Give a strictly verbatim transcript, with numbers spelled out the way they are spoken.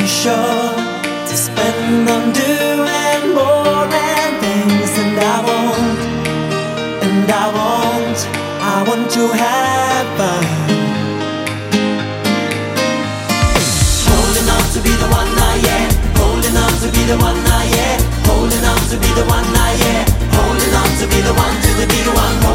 sure to spend on doing more than things, and I won't, and I won't, I want to have fun. Holding on to be the one, not yet. Holding on to be the one, not yet. Holding on to be the one, not yet. Holding on to be the one, to the be the one.